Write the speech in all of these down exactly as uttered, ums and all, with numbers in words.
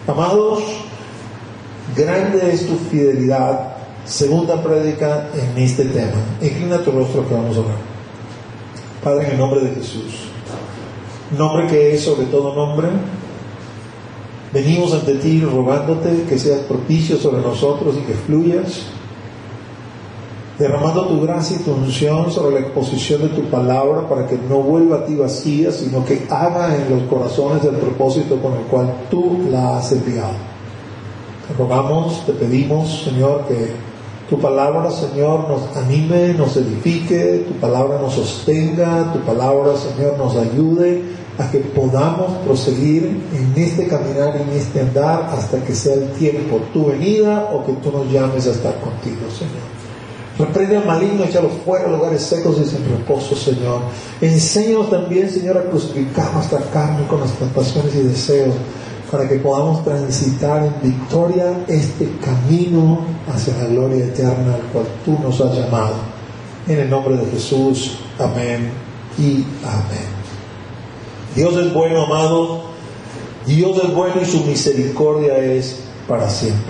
Amados, grande es tu fidelidad. Segunda prédica en este tema. Inclina tu rostro que vamos a orar. Padre, en el nombre de Jesús, nombre que es sobre todo nombre, venimos ante ti rogándote que seas propicio sobre nosotros y que fluyas, derramando tu gracia y tu unción sobre la exposición de tu palabra para que no vuelva a ti vacía, sino que haga en los corazones el propósito con el cual tú la has enviado. Te rogamos, te pedimos, Señor, que tu palabra, Señor, nos anime, nos edifique, tu palabra nos sostenga, tu palabra, Señor, nos ayude a que podamos proseguir en este caminar, en este andar, hasta que sea el tiempo, tu venida, o que tú nos llames a estar contigo, Señor. Reprende al maligno, échalo fuera a lugares secos y sin reposo, Señor. Enséñanos también, Señor, a crucificar nuestra carne con nuestras pasiones y deseos, para que podamos transitar en victoria este camino hacia la gloria eterna al cual tú nos has llamado. En el nombre de Jesús, amén y amén. Dios es bueno, amado. Dios es bueno y su misericordia es para siempre.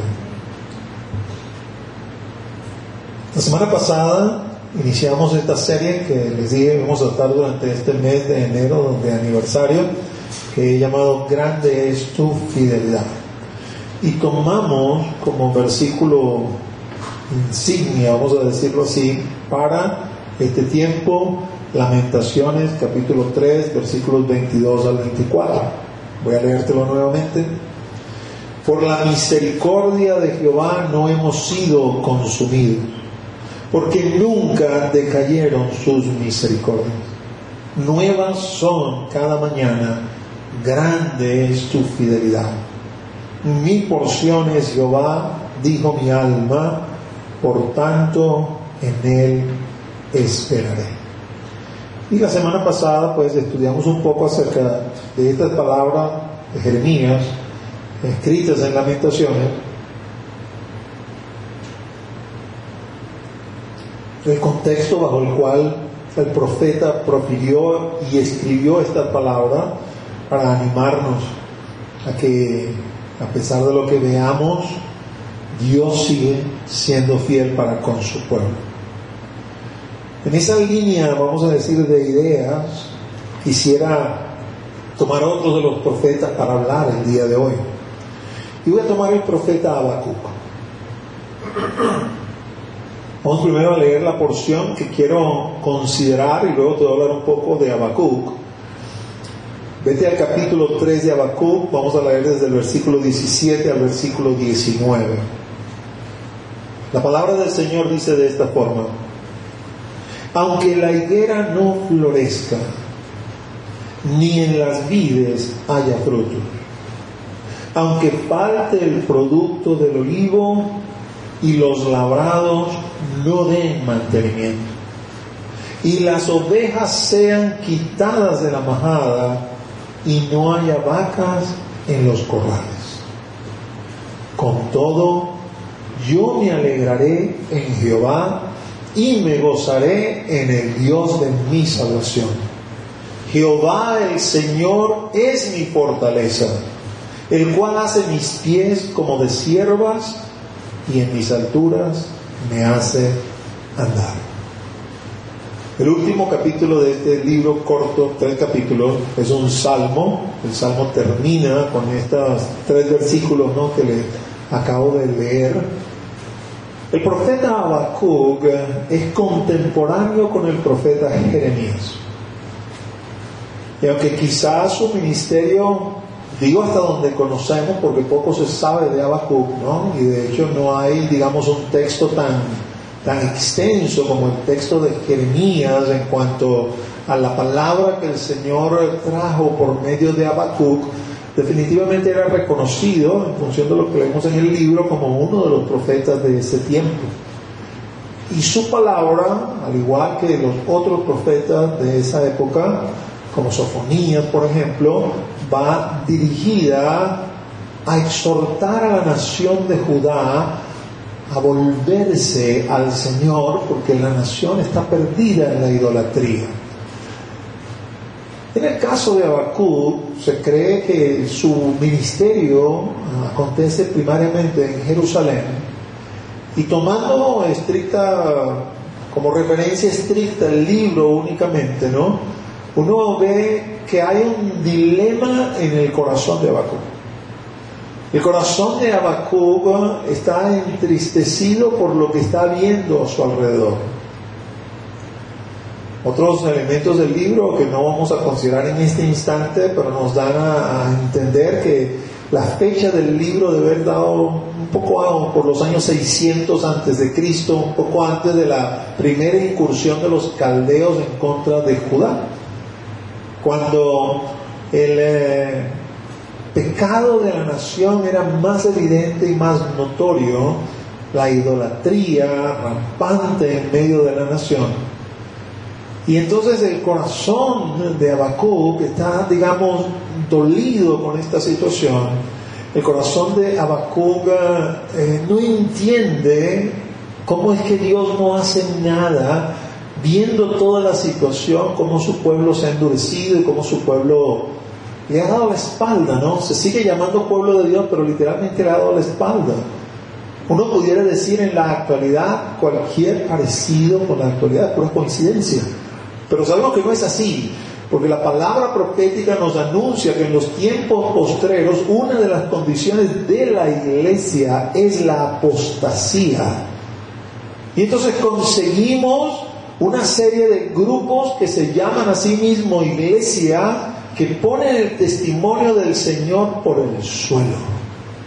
La semana pasada iniciamos esta serie que les dije vamos a estar durante este mes de enero de aniversario, que he llamado Grande es tu fidelidad, y tomamos como versículo insignia, vamos a decirlo así, para este tiempo Lamentaciones capítulo tres versículos veintidós al veinticuatro. Voy a leértelo nuevamente. Por la misericordia de Jehová no hemos sido consumidos, porque nunca decayeron sus misericordias. Nuevas son cada mañana, grande es tu fidelidad. Mi porción es Jehová, dijo mi alma, por tanto en él esperaré. Y la semana pasada pues estudiamos un poco acerca de estas palabras de Jeremías escritas en Lamentaciones, el contexto bajo el cual el profeta profirió y escribió esta palabra para animarnos a que, a pesar de lo que veamos, Dios sigue siendo fiel para con su pueblo. En esa línea, vamos a decir, de ideas, quisiera tomar otros de los profetas para hablar el día de hoy. Y voy a tomar el profeta Habacuc. Vamos primero a leer la porción que quiero considerar y luego te voy a hablar un poco de Habacuc. Vete al capítulo tres de Habacuc, vamos a leer desde el versículo diecisiete al versículo diecinueve. La palabra del Señor dice de esta forma: aunque la higuera no florezca, ni en las vides haya frutos, aunque falte el producto del olivo y los labrados no den mantenimiento, y las ovejas sean quitadas de la majada y no haya vacas en los corrales, con todo yo me alegraré en Jehová y me gozaré en el Dios de mi salvación. Jehová el Señor es mi fortaleza, el cual hace mis pies como de ciervas y en mis alturas me hace andar. El último capítulo de este libro corto, tres capítulos, es un salmo. El salmo termina con estos tres versículos, ¿no?, que le acabo de leer. El profeta Habacuc es contemporáneo con el profeta Jeremías. Y aunque quizás su ministerio, digo hasta donde conocemos, porque poco se sabe de Habacuc, ¿no? Y de hecho no hay, digamos, un texto tan, tan extenso como el texto de Jeremías en cuanto a la palabra que el Señor trajo por medio de Habacuc. Definitivamente era reconocido, en función de lo que leemos en el libro, como uno de los profetas de ese tiempo. Y su palabra, al igual que los otros profetas de esa época, como Sofonías, por ejemplo, va dirigida a exhortar a la nación de Judá a volverse al Señor, porque la nación está perdida en la idolatría. En el caso de Habacuc, se cree que su ministerio acontece primariamente en Jerusalén, y tomando estricta, como referencia estricta el libro únicamente, ¿no? Uno ve que hay un dilema en el corazón de Habacuc. El corazón de Habacuc está entristecido por lo que está viendo a su alrededor. Otros elementos del libro que no vamos a considerar en este instante, pero nos dan a, a entender que la fecha del libro debe haber dado un poco por los años seiscientos antes de Cristo, un poco antes de la primera incursión de los caldeos en contra de Judá, cuando el eh, pecado de la nación era más evidente y más notorio, la idolatría rampante en medio de la nación. Y entonces el corazón de Habacuc está, digamos, dolido con esta situación. El corazón de Habacuc eh, no entiende cómo es que Dios no hace nada, viendo toda la situación, cómo su pueblo se ha endurecido y cómo su pueblo le ha dado la espalda, ¿no? Se sigue llamando pueblo de Dios, pero literalmente le ha dado la espalda. Uno pudiera decir en la actualidad cualquier parecido con la actualidad, pura coincidencia. Pero sabemos que no es así, porque la palabra profética nos anuncia que en los tiempos postreros una de las condiciones de la iglesia es la apostasía. Y entonces conseguimos una serie de grupos que se llaman a sí mismos iglesia, que ponen el testimonio del Señor por el suelo.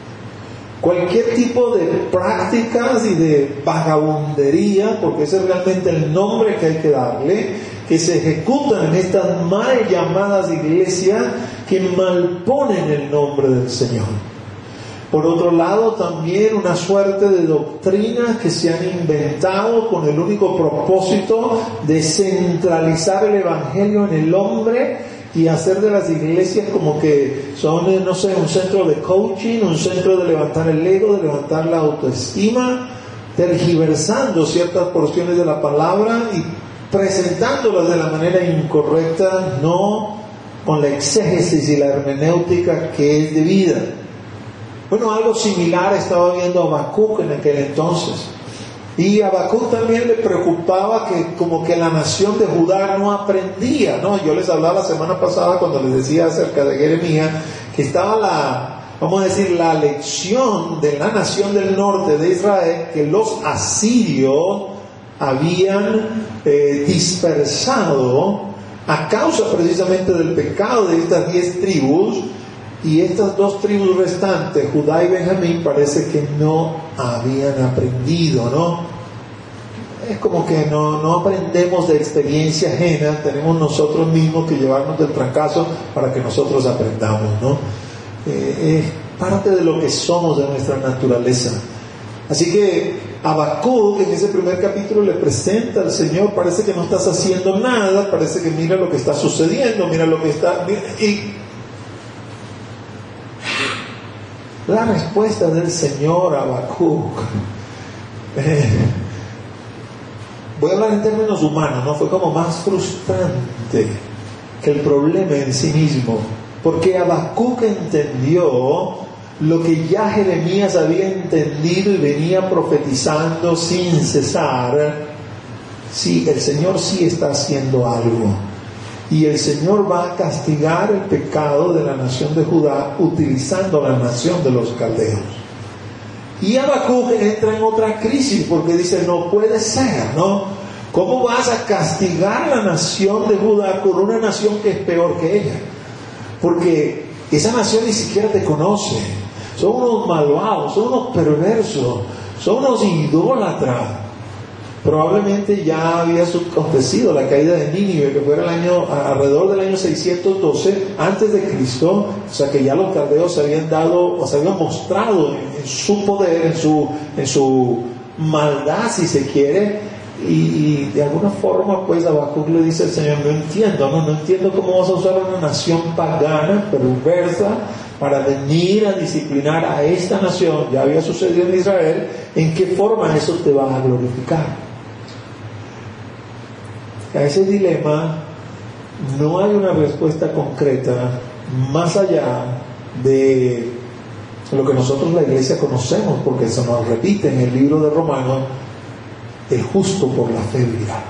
Cualquier tipo de prácticas y de vagabundería, porque ese es realmente el nombre que hay que darle, que se ejecutan en estas mal llamadas iglesias que malponen el nombre del Señor. Por otro lado, también una suerte de doctrinas que se han inventado con el único propósito de centralizar el evangelio en el hombre y hacer de las iglesias como que son, no sé, un centro de coaching, un centro de levantar el ego, de levantar la autoestima, tergiversando ciertas porciones de la palabra y presentándolas de la manera incorrecta, no con la exégesis y la hermenéutica que es debida. Bueno, algo similar estaba viendo Habacuc en aquel entonces. Y a Habacuc también le preocupaba que como que la nación de Judá no aprendía, ¿no? Yo les hablaba la semana pasada cuando les decía acerca de Jeremías que estaba la, vamos a decir, la lección de la nación del norte de Israel, que los asirios habían eh, dispersado a causa precisamente del pecado de estas diez tribus, y estas dos tribus restantes, Judá y Benjamín, parece que no habían aprendido, ¿no? Es como que no, no aprendemos de experiencia ajena, tenemos nosotros mismos que llevarnos del trancazo para que nosotros aprendamos, ¿no? Eh, es parte de lo que somos, de nuestra naturaleza. Así que Habacuc en ese primer capítulo le presenta al Señor, parece que no estás haciendo nada, parece que mira lo que está sucediendo, mira lo que está... Mira, y la respuesta del Señor a Habacuc, eh, voy a hablar en términos humanos, ¿no? Fue como más frustrante que el problema en sí mismo, porque Habacuc entendió lo que ya Jeremías había entendido y venía profetizando sin cesar. Sí, el Señor sí está haciendo algo, y el Señor va a castigar el pecado de la nación de Judá utilizando la nación de los caldeos. Y Habacuc entra en otra crisis porque dice, no puede ser, ¿no? ¿Cómo vas a castigar a la nación de Judá con una nación que es peor que ella? Porque esa nación ni siquiera te conoce, son unos malvados, son unos perversos, son unos idólatras. Probablemente ya había acontecido la caída de Nínive, que fue el año, alrededor del año seiscientos doce antes de Cristo, o sea que ya los caldeos se habían dado, o se habían mostrado en, en su poder, en su, en su maldad, si se quiere, y, y de alguna forma pues Habacuc le dice al Señor, no entiendo, no, no entiendo cómo vas a usar una nación pagana, perversa, para venir a disciplinar a esta nación. Ya había sucedido en Israel. ¿En qué forma eso te va a glorificar? A ese dilema no hay una respuesta concreta más allá de lo que nosotros la iglesia conocemos, porque eso nos repite en el libro de Romanos: el justo por la fe vivirá.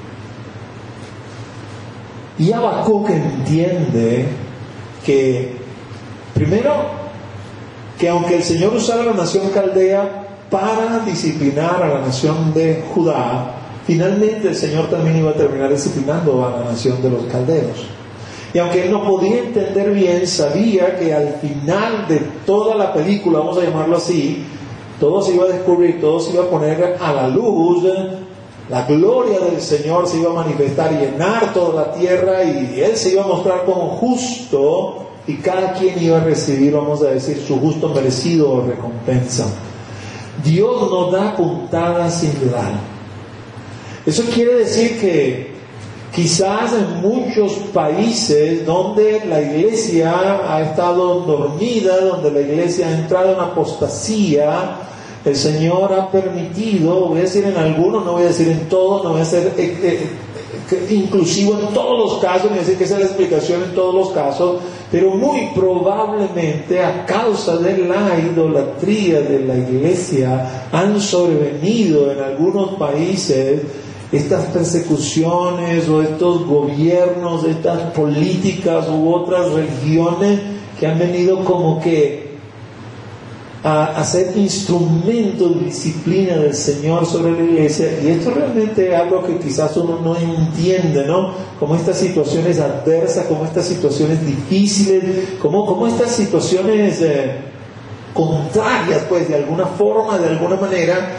Y Habacuc entiende que, primero, que aunque el Señor usara la nación caldea para disciplinar a la nación de Judá, finalmente el Señor también iba a terminar disciplinando a la nación de los caldeos. Y aunque él no podía entender bien, sabía que al final de toda la película, vamos a llamarlo así, todo se iba a descubrir, todo se iba a poner a la luz, la gloria del Señor se iba a manifestar y llenar toda la tierra, y Él se iba a mostrar como justo, y cada quien iba a recibir, vamos a decir, su justo merecido o recompensa. Dios no da puntadas sin dar. Eso quiere decir que quizás en muchos países donde la iglesia ha estado dormida, donde la iglesia ha entrado en apostasía, el Señor ha permitido, voy a decir en algunos, no voy a decir en todos, no voy a ser eh, eh, inclusivo en todos los casos, no voy a decir que esa es la explicación en todos los casos, pero muy probablemente a causa de la idolatría de la iglesia han sobrevenido en algunos países estas persecuciones o estos gobiernos, estas políticas u otras religiones que han venido como que a, a ser instrumento de disciplina del Señor sobre la iglesia. Y esto realmente es algo que quizás uno no entiende, ¿no? Como estas situaciones adversas, como estas situaciones difíciles, como, como estas situaciones eh, contrarias, pues de alguna forma, de alguna manera,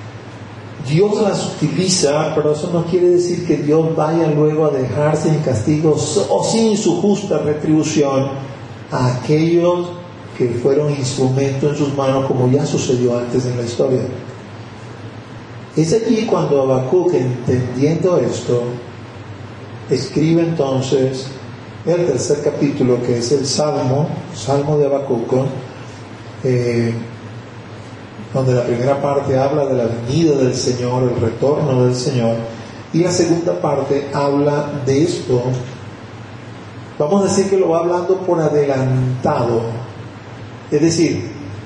Dios las utiliza, pero eso no quiere decir que Dios vaya luego a dejar sin castigo o sin su justa retribución a aquellos que fueron instrumentos en sus manos, como ya sucedió antes en la historia. Es allí cuando Habacuc, entendiendo esto, escribe entonces el tercer capítulo, que es el Salmo, Salmo de Habacuc, eh, donde la primera parte habla de la venida del Señor, el retorno del Señor, y la segunda parte habla de esto. Vamos a decir que lo va hablando por adelantado, es decir,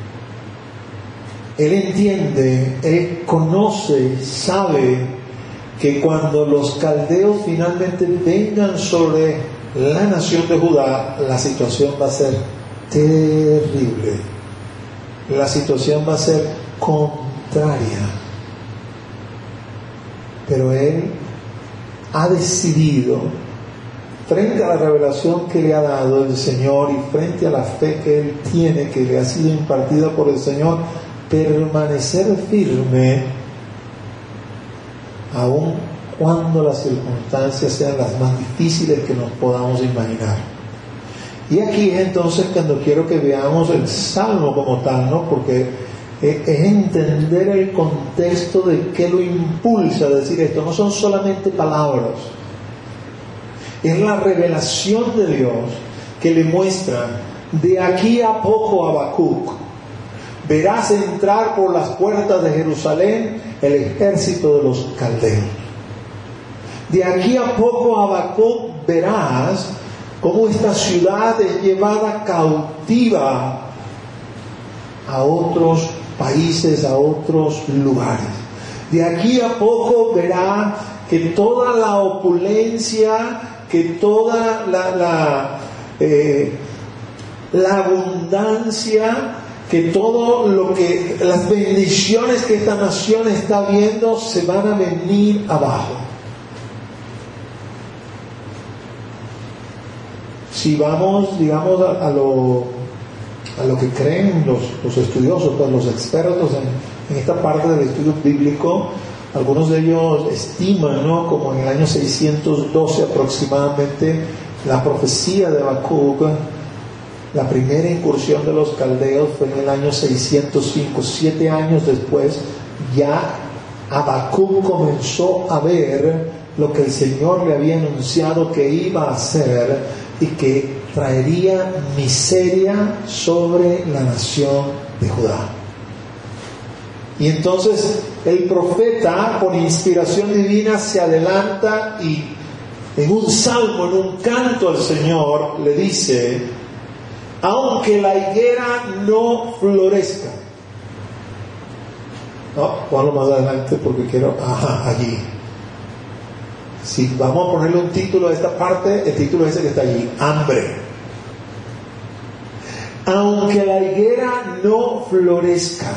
él entiende, él conoce, sabe que cuando los caldeos finalmente vengan sobre la nación de Judá, la situación va a ser terrible. La situación va a ser contraria. Pero él ha decidido, frente a la revelación que le ha dado el Señor y frente a la fe que él tiene, que le ha sido impartida por el Señor, permanecer firme aun cuando las circunstancias sean las más difíciles que nos podamos imaginar. Y aquí es entonces cuando quiero que veamos el Salmo como tal, ¿no? Porque es entender el contexto de qué lo impulsa a decir esto. No son solamente palabras, es la revelación de Dios que le muestra: de aquí a poco, Habacuc, verás entrar por las puertas de Jerusalén el ejército de los caldeos. De aquí a poco, Habacuc, verás cómo esta ciudad es llevada cautiva a otros países, a otros lugares. De aquí a poco verá que toda la opulencia, que toda la, la, eh, la abundancia, que todo lo que, las bendiciones que esta nación está viendo, se van a venir abajo. Si vamos, digamos, a, a, lo, a lo que creen los, los estudiosos, pues los expertos en, en esta parte del estudio bíblico, algunos de ellos estiman, ¿no?, como en el año seiscientos doce aproximadamente, la profecía de Habacuc, la primera incursión de los caldeos fue en el año seiscientos cinco, siete años después, ya Habacuc comenzó a ver lo que el Señor le había anunciado que iba a hacer, y que traería miseria sobre la nación de Judá. Y entonces el profeta, por inspiración divina, se adelanta y en un salmo, en un canto al Señor, le dice: aunque la higuera no florezca. No, ponlo más adelante porque quiero, ajá, allí. Si vamos a ponerle un título a esta parte, el título es ese que está allí: hambre. Aunque la higuera no florezca,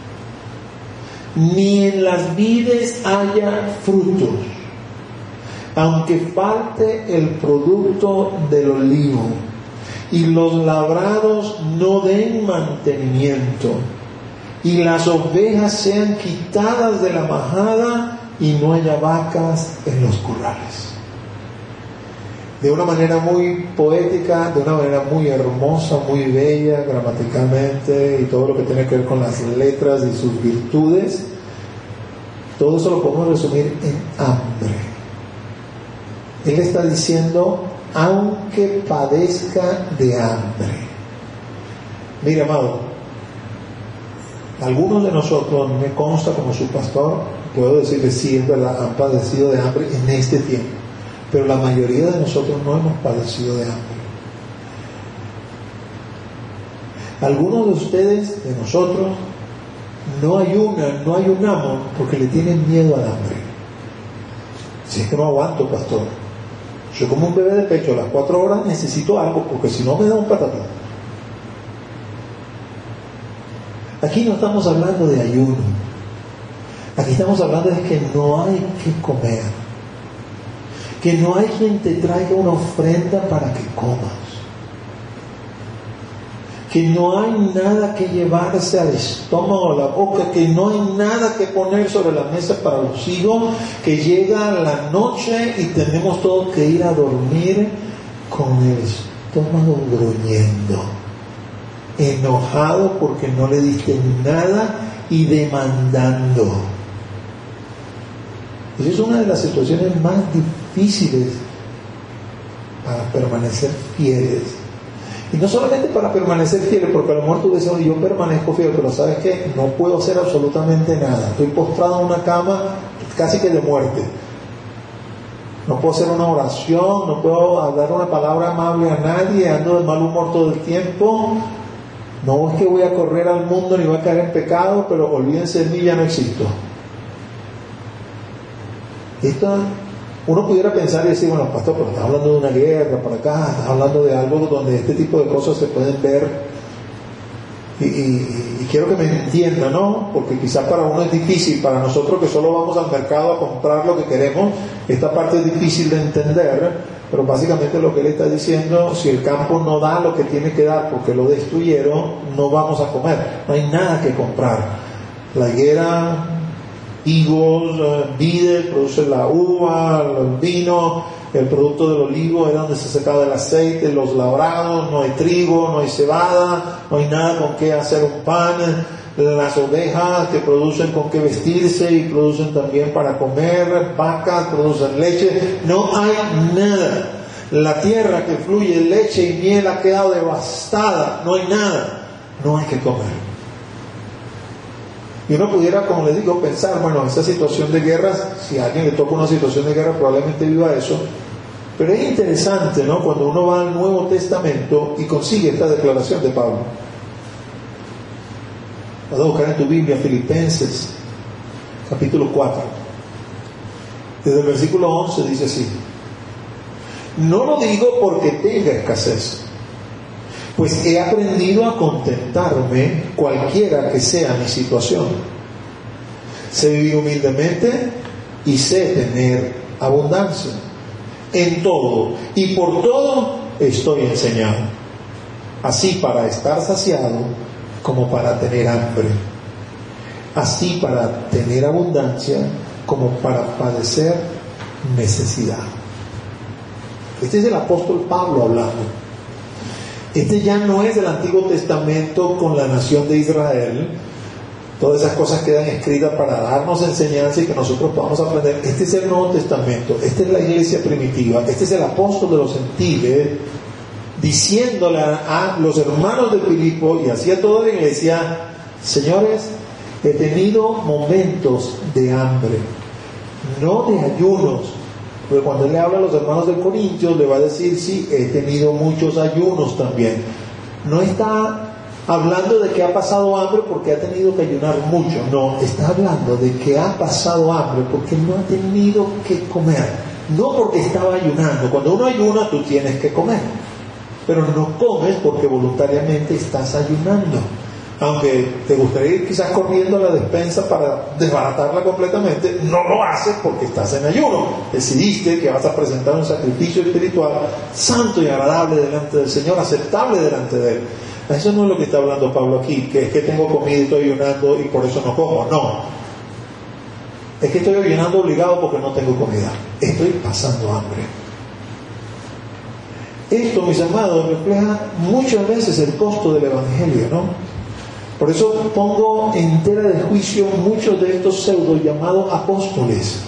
ni en las vides haya frutos, aunque falte el producto del olivo, y los labrados no den mantenimiento, y las ovejas sean quitadas de la majada, y no haya vacas en los corrales. De una manera muy poética, de una manera muy hermosa, muy bella gramaticalmente, y todo lo que tiene que ver con las letras y sus virtudes, todo eso lo podemos resumir en hambre. Él está diciendo: aunque padezca de hambre. Mire, amado, algunos de nosotros, me consta como su pastor, puedo decirle sí, es verdad, han padecido de hambre en este tiempo, pero la mayoría de nosotros no hemos padecido de hambre. Algunos de ustedes, de nosotros, no ayunan, no ayunamos porque le tienen miedo al hambre. Si es que no aguanto, pastor, yo como un bebé de pecho a las cuatro horas necesito algo, porque si no me da un patatán. Aquí no estamos hablando de ayuno, aquí estamos hablando de que no hay que comer, que no hay quien te traiga una ofrenda para que comas, que no hay nada que llevarse al estómago o a la boca, que no hay nada que poner sobre la mesa para los hijos, que llega la noche y tenemos todos que ir a dormir con el estómago gruñendo, enojado porque no le diste nada y demandando. Esa es una de las situaciones más difíciles para permanecer fieles. Y no solamente para permanecer fieles, porque a lo mejor tú dices: yo permanezco fiel, pero ¿sabes qué? No puedo hacer absolutamente nada. Estoy postrado en una cama casi que de muerte. No puedo hacer una oración, no puedo dar una palabra amable a nadie, ando de mal humor todo el tiempo. No es que voy a correr al mundo ni voy a caer en pecado, pero olvídense de mí, ya no existo. Esto, uno pudiera pensar y decir: bueno, pastor, pero estás hablando de una guerra por acá, estás hablando de algo donde este tipo de cosas se pueden ver, y, y, y quiero que me entienda, ¿no? Porque quizás para uno es difícil, para nosotros que solo vamos al mercado a comprar lo que queremos, esta parte es difícil de entender. Pero básicamente lo que él está diciendo: si el campo no da lo que tiene que dar porque lo destruyeron, no vamos a comer, no hay nada que comprar. La higuera, higos, vides, produce la uva, el vino, el producto del olivo es donde se sacaba el aceite, los labrados, no hay trigo, no hay cebada, no hay nada con qué hacer un pan. Las ovejas que producen con qué vestirse y producen también para comer, vacas producen leche, no hay nada. La tierra que fluye leche y miel ha quedado devastada, no hay nada, no hay que comer. Y uno pudiera, como les digo, pensar: bueno, esa situación de guerras, si a alguien le toca una situación de guerra probablemente viva eso, pero es interesante, ¿no? Cuando uno va al Nuevo Testamento y consigue esta declaración de Pablo. Vas a buscar en tu Biblia Filipenses capítulo cuatro, desde el versículo once dice así: no lo digo porque tenga escasez, pues he aprendido a contentarme cualquiera que sea mi situación. Sé vivir humildemente y sé tener abundancia. En todo y por todo estoy enseñado, así para estar saciado como para tener hambre, así para tener abundancia como para padecer necesidad. Este es el apóstol Pablo hablando. Este ya no es el Antiguo Testamento con la nación de Israel. Todas esas cosas quedan escritas para darnos enseñanza y que nosotros podamos aprender. Este es el Nuevo Testamento, esta es la iglesia primitiva, este es el apóstol de los gentiles, diciéndole a los hermanos de Filipo y así a toda la iglesia: señores, he tenido momentos de hambre, no de ayunos, Porque cuando él le habla a los hermanos de Corintios, le va a decir, sí, he tenido muchos ayunos también. No está hablando de que ha pasado hambre porque ha tenido que ayunar mucho. No, está hablando de que ha pasado hambre porque no ha tenido que comer. No porque estaba ayunando. Cuando uno ayuna, tú tienes que comer. Pero no comes porque voluntariamente estás ayunando. Aunque te gustaría ir quizás corriendo a la despensa para desbaratarla completamente, no lo haces porque estás en ayuno. Decidiste que vas a presentar un sacrificio espiritual santo y agradable delante del Señor, aceptable delante de Él. Eso no es lo que está hablando Pablo aquí, que es que tengo comida y estoy ayunando y por eso no como. No. Es que estoy ayunando obligado porque no tengo comida. Estoy pasando hambre. Esto, mis amados, refleja muchas veces el costo del Evangelio, ¿no? Por eso pongo en tela de juicio muchos de estos pseudo llamados apóstoles,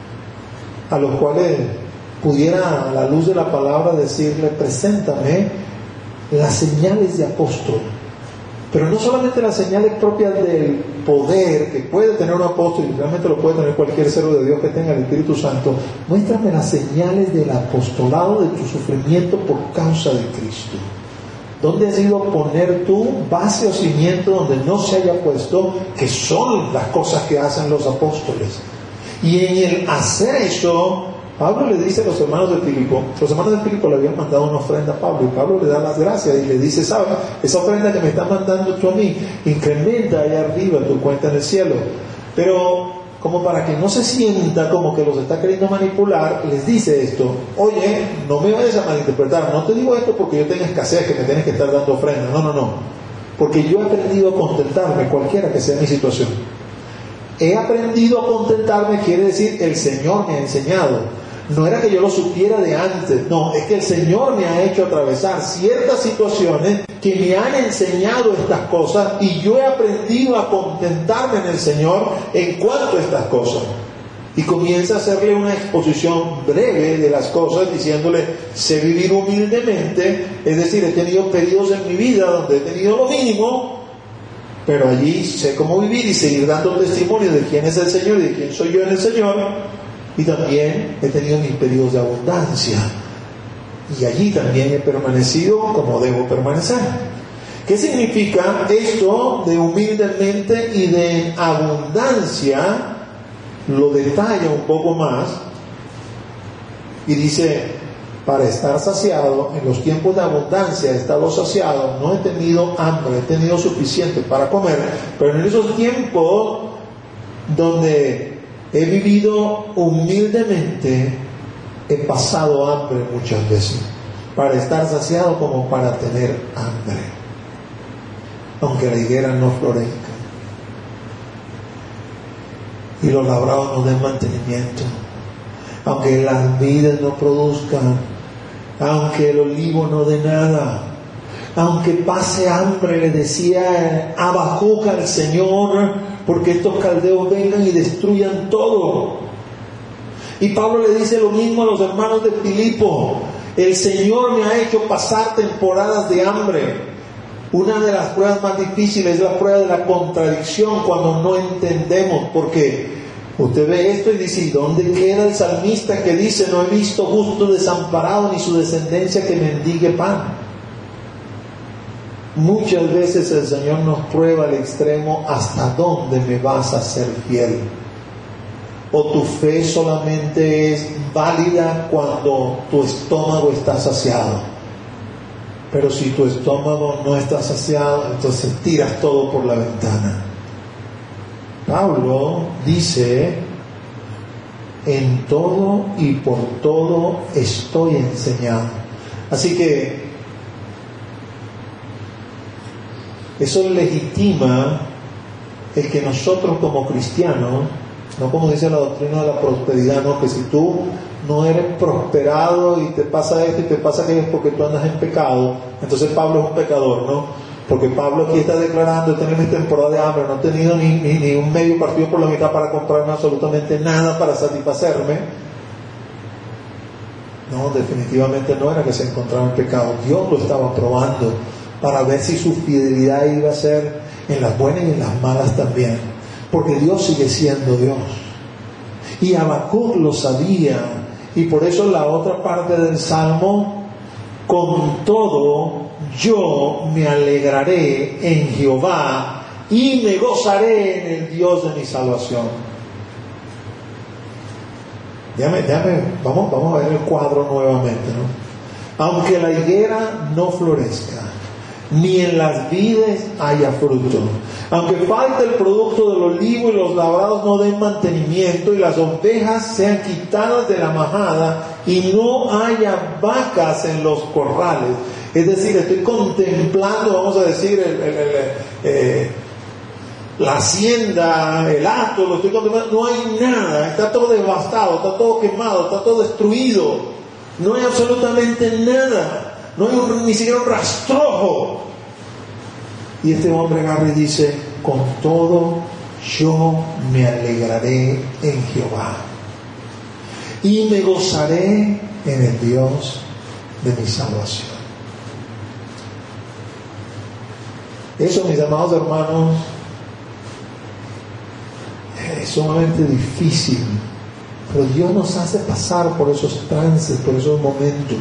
a los cuales pudiera a la luz de la palabra decirle, preséntame las señales de apóstol. Pero no solamente las señales propias del poder que puede tener un apóstol, y realmente lo puede tener cualquier ser de Dios que tenga el Espíritu Santo. Muéstrame las señales del apostolado de tu sufrimiento por causa de Cristo. ¿Dónde has ido a poner tú base o cimiento donde no se haya puesto, que son las cosas que hacen los apóstoles? Y en el hacer eso, Pablo le dice a los hermanos de Filipo, los hermanos de Filipo le habían mandado una ofrenda a Pablo, y Pablo le da las gracias y le dice, ¿sabes? Esa ofrenda que me estás mandando tú a mí, incrementa allá arriba tu cuenta en el cielo. Pero como para que no se sienta como que los está queriendo manipular, les dice esto: oye, no me vayas a malinterpretar, no te digo esto porque yo tenga escasez, que me tienes que estar dando ofrenda, no, no, no, porque yo he aprendido a contentarme cualquiera que sea mi situación. He aprendido a contentarme, quiere decir, el Señor me ha enseñado. No era que yo lo supiera de antes, no, es que el Señor me ha hecho atravesar ciertas situaciones que me han enseñado estas cosas, y yo he aprendido a contentarme en el Señor en cuanto a estas cosas. Y comienza a hacerle una exposición breve de las cosas, diciéndole, sé vivir humildemente, es decir, he tenido periodos en mi vida donde he tenido lo mínimo, pero allí sé cómo vivir y seguir dando testimonio de quién es el Señor y de quién soy yo en el Señor. Y también he tenido mis periodos de abundancia, y allí también he permanecido como debo permanecer. ¿Qué significa esto de humildemente y de abundancia? Lo detalla un poco más y dice, para estar saciado, en los tiempos de abundancia he estado saciado, no he tenido hambre, he tenido suficiente para comer, pero en esos tiempos donde he vivido humildemente, he pasado hambre muchas veces, para estar saciado como para tener hambre, aunque la higuera no florezca y los labrados no den mantenimiento, aunque las vides no produzcan, aunque el olivo no dé nada, aunque pase hambre, le decía Habacuc al Señor, porque estos caldeos vengan y destruyan todo. Y Pablo le dice lo mismo a los hermanos de Filipo: el Señor me ha hecho pasar temporadas de hambre. Una de las pruebas más difíciles es la prueba de la contradicción, cuando no entendemos, porque usted ve esto y dice, ¿dónde queda el salmista que dice, no he visto justo desamparado ni su descendencia que mendigue pan? Muchas veces el Señor nos prueba al extremo, ¿hasta dónde me vas a ser fiel? O tu fe solamente es válida cuando tu estómago está saciado. Pero si tu estómago no está saciado, entonces tiras todo por la ventana. Pablo dice, en todo y por todo estoy enseñado. Así que eso legitima el que nosotros como cristianos, no como dice la doctrina de la prosperidad, no, que si tú no eres prosperado y te pasa esto y te pasa aquello es porque tú andas en pecado, entonces Pablo es un pecador, ¿no? Porque Pablo aquí está declarando, he tenido mi temporada de hambre, no he tenido ni, ni, ni un medio partido por la mitad para comprarme absolutamente nada para satisfacerme. No, definitivamente no era que se encontraba en pecado, Dios lo estaba probando para ver si su fidelidad iba a ser en las buenas y en las malas también, porque Dios sigue siendo Dios. Y Habacuc lo sabía, Y por eso la otra parte del Salmo: con todo yo me alegraré en Jehová y me gozaré en el Dios de mi salvación. Déjame, déjame, vamos, vamos a ver el cuadro nuevamente, ¿no? Aunque la higuera no florezca, ni en las vides haya fruto, aunque falte el producto del olivo y los labrados no den mantenimiento, y las ovejas sean quitadas de la majada y no haya vacas en los corrales. Es decir, estoy contemplando, vamos a decir, el, el, el, eh, la hacienda, el acto, lo estoy contemplando, no hay nada, está todo devastado, está todo quemado, está todo destruido, no hay absolutamente nada. No hay un, ni siquiera un rastrojo. Y este hombre agarra y dice: con todo yo me alegraré en Jehová y me gozaré en el Dios de mi salvación. Eso, mis amados hermanos, es sumamente difícil, pero Dios nos hace pasar por esos trances, por esos momentos.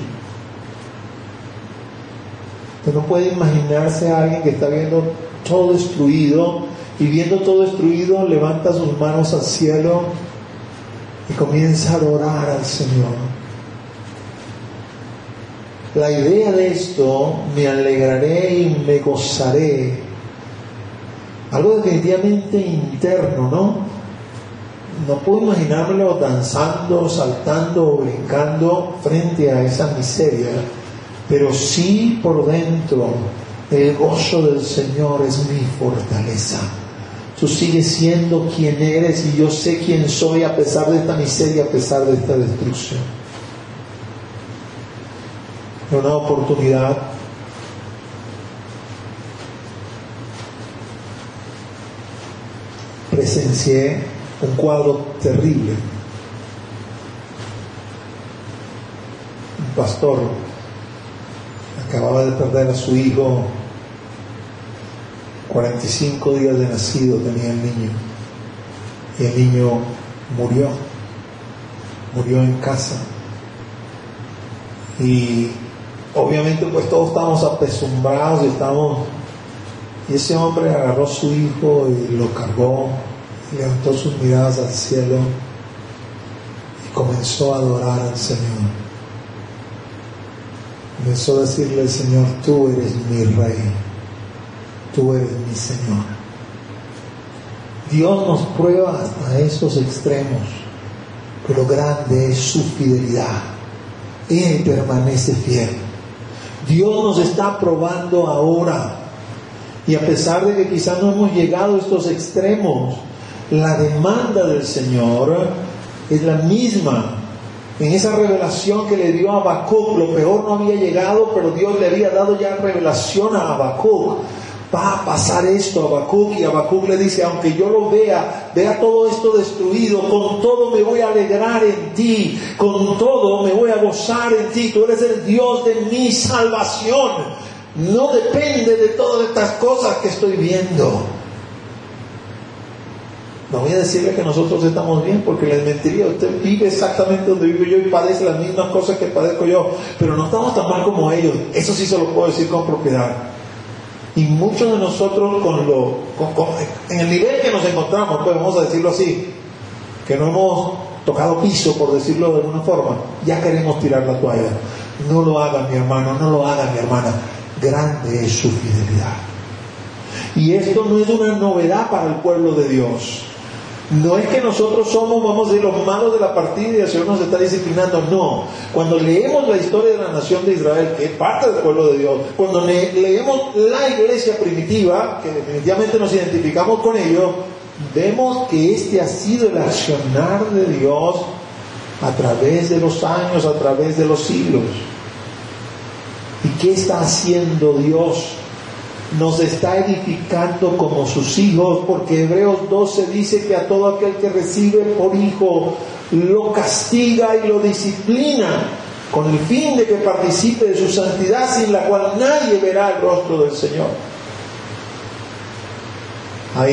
Usted no puede imaginarse a alguien que está viendo todo destruido, y viendo todo destruido levanta sus manos al cielo y comienza a adorar al Señor. La idea de esto: me alegraré y me gozaré, algo definitivamente interno, ¿no? No puedo imaginármelo danzando, saltando o brincando frente a esa miseria. Pero sí por dentro, el gozo del Señor es mi fortaleza. Tú sigues siendo quien eres y yo sé quién soy a pesar de esta miseria, a pesar de esta destrucción. En una oportunidad, presencié un cuadro terrible. Un pastor acababa de perder a su hijo, cuarenta y cinco días de nacido tenía el niño, y el niño murió, murió en casa. Y obviamente pues todos estábamos apesumbrados y estábamos, y ese hombre agarró a su hijo y lo cargó, y levantó sus miradas al cielo y comenzó a adorar al Señor. Comenzó a decirle al Señor: tú eres mi Rey, tú eres mi Señor. Dios nos prueba hasta esos extremos, pero grande es su fidelidad. Él permanece fiel. Dios nos está probando ahora, y a pesar de que quizás no hemos llegado a estos extremos, la demanda del Señor es la misma. En esa revelación que le dio a Habacuc, lo peor no había llegado, pero Dios le había dado ya revelación a Habacuc. Va a pasar esto, Habacuc, y Habacuc le dice: aunque yo lo vea, vea todo esto destruido, con todo me voy a alegrar en ti, con todo me voy a gozar en ti, tú eres el Dios de mi salvación, no depende de todas estas cosas que estoy viendo. No voy a decirle que nosotros estamos bien, porque les mentiría. Usted vive exactamente donde vivo yo y padece las mismas cosas que padezco yo, pero no estamos tan mal como ellos. Eso sí se lo puedo decir con propiedad. Y muchos de nosotros, con lo, con, con, en el nivel que nos encontramos, pues vamos a decirlo así, que no hemos tocado piso, por decirlo de alguna forma, ya queremos tirar la toalla. No lo haga, mi hermano, no lo haga, mi hermana. Grande es su fidelidad. Y esto no es una novedad para el pueblo de Dios. No es que nosotros somos, vamos a decir, los malos de la partida y el Señor nos está disciplinando. No. Cuando leemos la historia de la nación de Israel, que es parte del pueblo de Dios, cuando le, leemos la iglesia primitiva, que definitivamente nos identificamos con ellos, vemos que este ha sido el accionar de Dios a través de los años, a través de los siglos. ¿Y qué está haciendo Dios? Nos está edificando como sus hijos, porque Hebreos doce dice que a todo aquel que recibe por hijo lo castiga y lo disciplina con el fin de que participe de su santidad, sin la cual nadie verá el rostro del Señor. Hay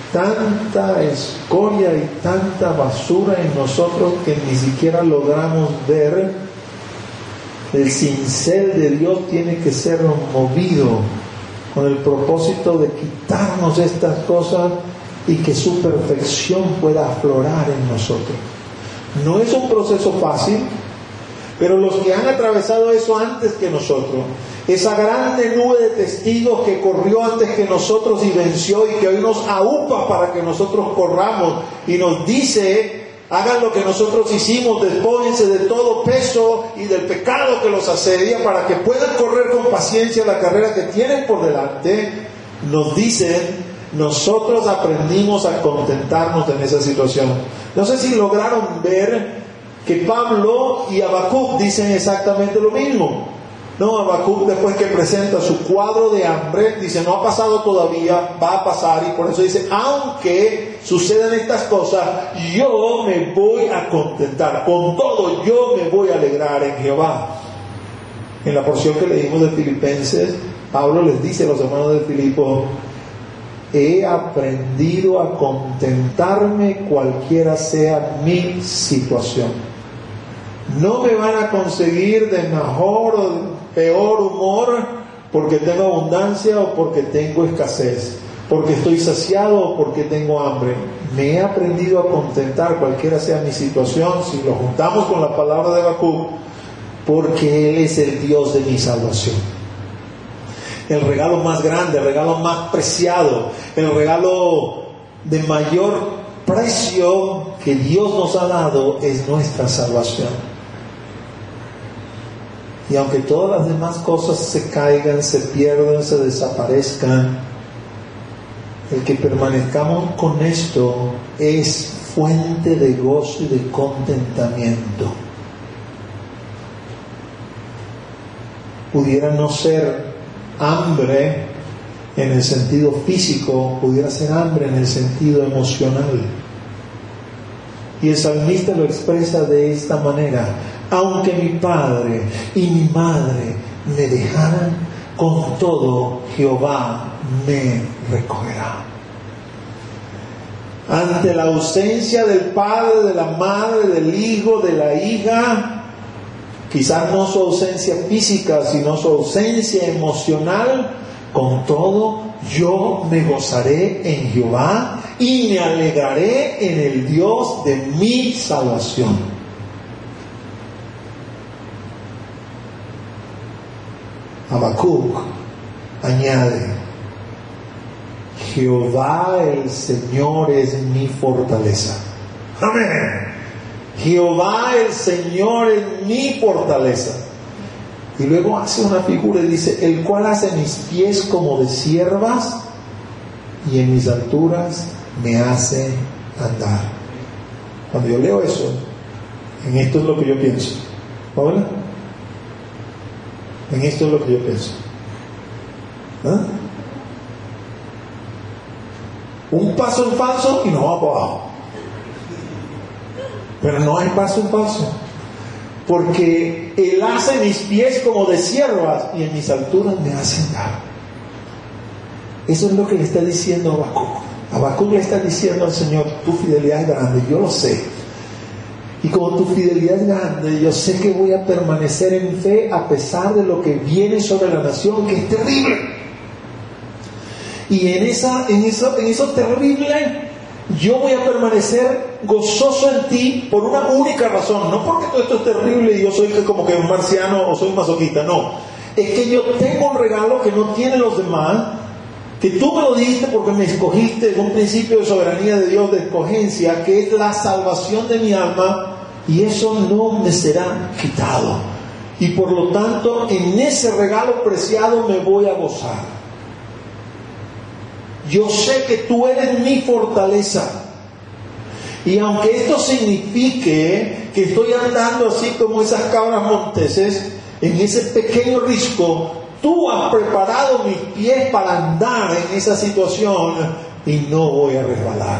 tanta escoria y tanta basura en nosotros que ni siquiera logramos ver. El cincel de Dios tiene que ser movido con el propósito de quitarnos estas cosas y que su perfección pueda aflorar en nosotros. No es un proceso fácil, pero los que han atravesado eso antes que nosotros, esa grande nube de testigos que corrió antes que nosotros y venció y que hoy nos aupa para que nosotros corramos y nos dice: hagan lo que nosotros hicimos, despójense de todo peso y del pecado que los asedia para que puedan correr con paciencia la carrera que tienen por delante. Nos dicen: nosotros aprendimos a contentarnos en esa situación. No sé si lograron ver que Pablo y Habacuc dicen exactamente lo mismo. No, Habacuc, después que presenta su cuadro de hambre, dice: no ha pasado todavía, va a pasar, y por eso dice: aunque sucedan estas cosas, yo me voy a contentar, con todo yo me voy a alegrar en Jehová. En la porción que leímos de Filipenses, Pablo les dice a los hermanos de Filipo: he aprendido a contentarme cualquiera sea mi situación. No me van a conseguir de mejor o peor humor porque tengo abundancia o porque tengo escasez, porque estoy saciado o porque tengo hambre. Me he aprendido a contentar cualquiera sea mi situación, si lo juntamos con la palabra de Habacuc, porque Él es el Dios de mi salvación. El regalo más grande, el regalo más preciado, el regalo de mayor precio que Dios nos ha dado es nuestra salvación. Y aunque todas las demás cosas se caigan, se pierdan, se desaparezcan, el que permanezcamos con esto es fuente de gozo y de contentamiento. Pudiera no ser hambre en el sentido físico, pudiera ser hambre en el sentido emocional. Y el salmista lo expresa de esta manera: aunque mi padre y mi madre me dejaran, con todo Jehová me recogerá. Ante la ausencia del padre, de la madre, del hijo, de la hija, quizás no su ausencia física, sino su ausencia emocional, con todo yo me gozaré en Jehová y me alegraré en el Dios de mi salvación. Habacuc añade: Jehová el Señor es mi fortaleza. Amén. Jehová el Señor es mi fortaleza. Y luego hace una figura y dice: el cual hace mis pies como de ciervas y en mis alturas me hace andar. Cuando yo leo eso, en esto es lo que yo pienso. ¿Hola? En esto es lo que yo pienso. ¿Ah? Un paso en falso y nos vamos para abajo. Pero no hay paso en falso, porque Él hace mis pies como de ciervas y en mis alturas me hace andar. Eso es lo que le está diciendo Habacuc. Habacuc le está diciendo al Señor: tu fidelidad es grande, yo lo sé. Y como tu fidelidad es grande, yo sé que voy a permanecer en fe a pesar de lo que viene sobre la nación, que es terrible. Y en esa, en eso, en eso terrible, yo voy a permanecer gozoso en ti por una única razón. No porque todo esto es terrible y yo soy como que un marciano o soy un masoquista, no. Es que yo tengo un regalo que no tienen los demás, que tú me lo diste porque me escogiste, es un principio de soberanía de Dios, de escogencia, que es la salvación de mi alma, y eso no me será quitado. Y por lo tanto, en ese regalo preciado me voy a gozar. Yo sé que tú eres mi fortaleza. Y aunque esto signifique que estoy andando así como esas cabras monteses, en ese pequeño risco, tú has preparado mis pies para andar en esa situación y no voy a resbalar.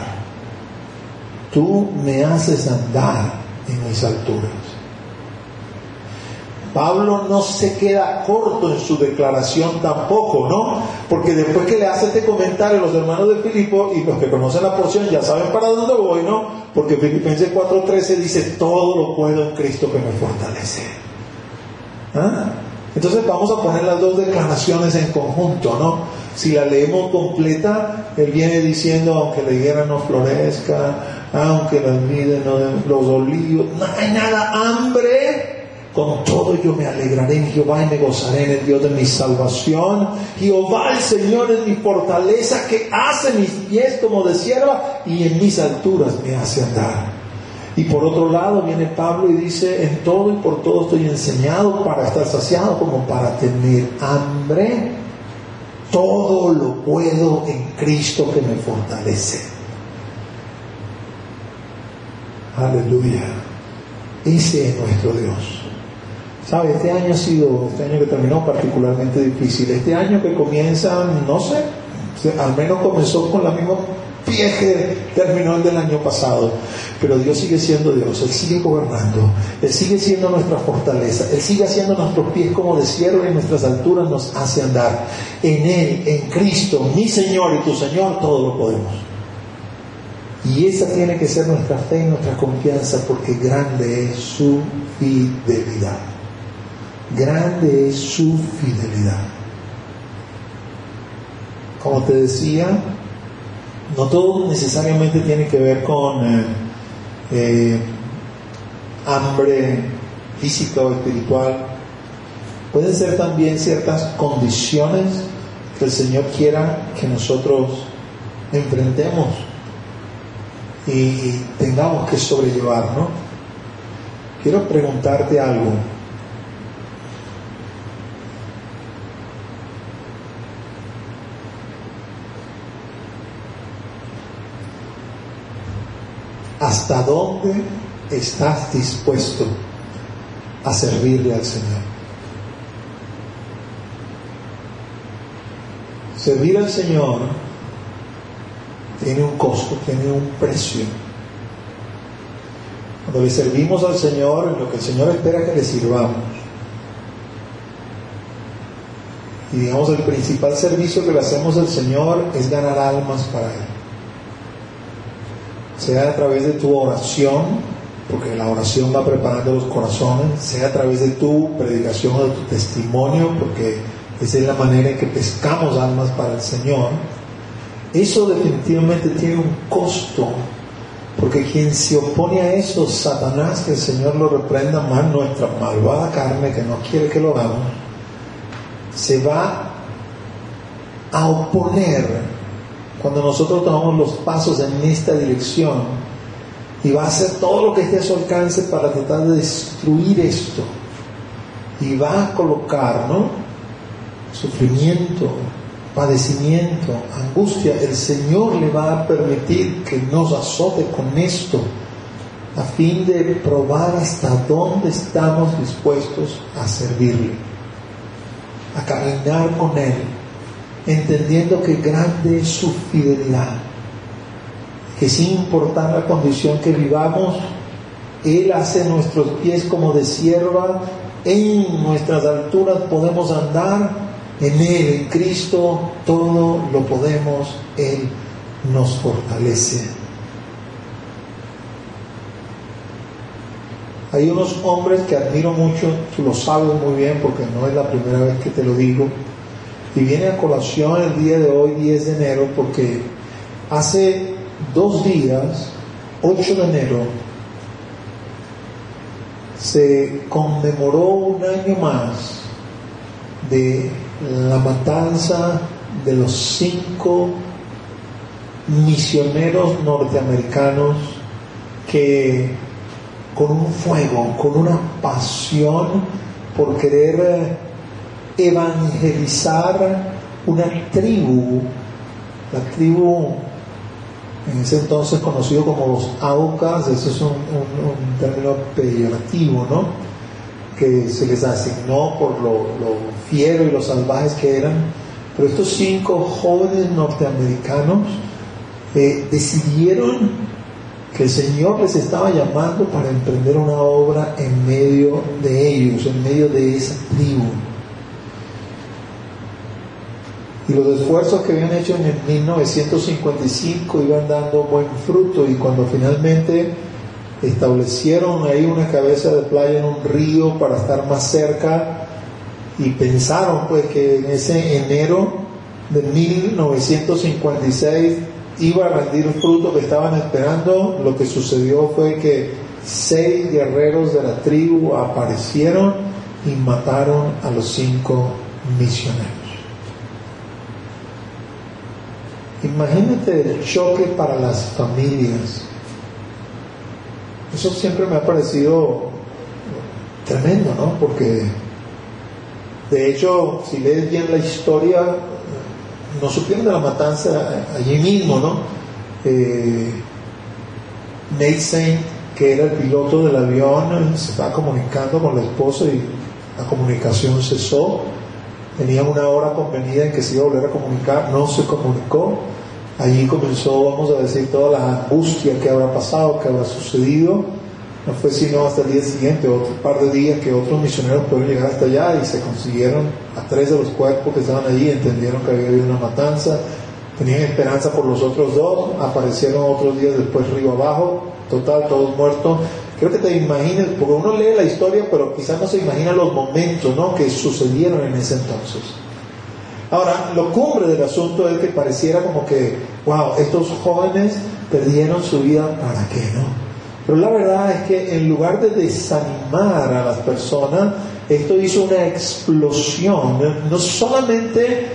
Tú me haces andar en mis alturas. Pablo no se queda corto en su declaración tampoco, ¿no? Porque después que le hace este comentario a los hermanos de Filipo, y los que conocen la porción ya saben para dónde voy, ¿no? Porque Filipenses cuatro trece dice, todo lo puedo en Cristo que me fortalece. ¿Ah? Entonces vamos a poner las dos declaraciones en conjunto, ¿no? Si la leemos completa, él viene diciendo, aunque la higuera no florezca, aunque las vides no den los olivos, no hay nada, hambre, con todo yo me alegraré en Jehová y me gozaré en el Dios de mi salvación. Jehová el Señor es mi fortaleza, que hace mis pies como de sierva y en mis alturas me hace andar. Y por otro lado viene Pablo y dice, en todo y por todo estoy enseñado, para estar saciado como para tener hambre. Todo lo puedo en Cristo que me fortalece. Aleluya. Ese es nuestro Dios. ¿Sabe? Este año ha sido, este año que terminó, particularmente difícil. Este año que comienza, no sé, al menos comenzó con la misma pie que terminó el del año pasado. Pero Dios sigue siendo Dios, Él sigue gobernando, Él sigue siendo nuestra fortaleza, Él sigue haciendo nuestros pies como de sierva y nuestras alturas nos hace andar. En Él, en Cristo, mi Señor y tu Señor, todo lo podemos. Y esa tiene que ser nuestra fe y nuestra confianza, porque grande es su fidelidad. Grande es su fidelidad. Como te decía, no todo necesariamente tiene que ver con eh, eh, hambre física o espiritual. Pueden ser también ciertas condiciones que el Señor quiera que nosotros enfrentemos y tengamos que sobrellevar, ¿no? Quiero preguntarte algo. ¿Hasta dónde estás dispuesto a servirle al Señor? Servir al Señor tiene un costo, tiene un precio. Cuando le servimos al Señor, en lo que el Señor espera que le sirvamos, y digamos el principal servicio que le hacemos al Señor es ganar almas para Él, sea a través de tu oración, porque la oración va preparando los corazones, sea a través de tu predicación o de tu testimonio, porque esa es la manera en que pescamos almas para el Señor. Eso definitivamente tiene un costo, porque quien se opone a eso, Satanás, que el Señor lo reprenda, más nuestra malvada carne que no quiere que lo hagamos, se va a oponer cuando nosotros tomamos los pasos en esta dirección, y va a hacer todo lo que esté a su alcance para tratar de destruir esto, y va a colocar, ¿no?, sufrimiento, padecimiento, angustia. El Señor le va a permitir que nos azote con esto, a fin de probar hasta dónde estamos dispuestos a servirle, a caminar con Él, entendiendo que grande es su fidelidad, que sin importar la condición que vivamos, Él hace nuestros pies como de sierva, en nuestras alturas podemos andar, en Él, en Cristo, todo lo podemos, Él nos fortalece. Hay unos hombres que admiro mucho, tú lo sabes muy bien porque no es la primera vez que te lo digo, y viene a colación el día de hoy, diez de enero, porque hace dos días, ocho de enero, se conmemoró un año más de la matanza de los cinco misioneros norteamericanos que, con un fuego, con una pasión por querer evangelizar una tribu, la tribu en ese entonces conocido como los Aucas, eso es un, un, un término peyorativo, ¿no?, que se les asignó por lo, lo fiero y lo salvajes que eran. Pero estos cinco jóvenes norteamericanos eh, decidieron que el Señor les estaba llamando para emprender una obra en medio de ellos, en medio de esa tribu. Y los esfuerzos que habían hecho en el mil novecientos cincuenta y cinco iban dando buen fruto, y cuando finalmente establecieron ahí una cabeza de playa en un río para estar más cerca, y pensaron pues que en ese enero de mil novecientos cincuenta y seis iba a rendir el fruto que estaban esperando, lo que sucedió fue que seis guerreros de la tribu aparecieron y mataron a los cinco misioneros. Imagínate el choque para las familias. Eso siempre me ha parecido tremendo, ¿no? Porque de hecho, si lees bien la historia, no supieron de la matanza allí mismo, ¿no? Eh, Nate Saint, que era el piloto del avión, se estaba comunicando con la esposa y la comunicación cesó. Tenían una hora convenida en que se iba a volver a comunicar, no se comunicó. Allí comenzó, vamos a decir, toda la angustia que habrá pasado, que habrá sucedido. No fue sino hasta el día siguiente, otro par de días, que otros misioneros pudieron llegar hasta allá y se consiguieron a tres de los cuerpos que estaban allí. Entendieron que había habido una matanza, tenían esperanza por los otros dos, aparecieron otros días después río abajo, total, todos muertos. Creo que te imagines, porque uno lee la historia, pero quizás no se imagina los momentos, ¿no?, que sucedieron en ese entonces. Ahora, lo cumbre del asunto es que pareciera como que, wow, estos jóvenes perdieron su vida, ¿para qué, no? Pero la verdad es que en lugar de desanimar a las personas, esto hizo una explosión, no solamente,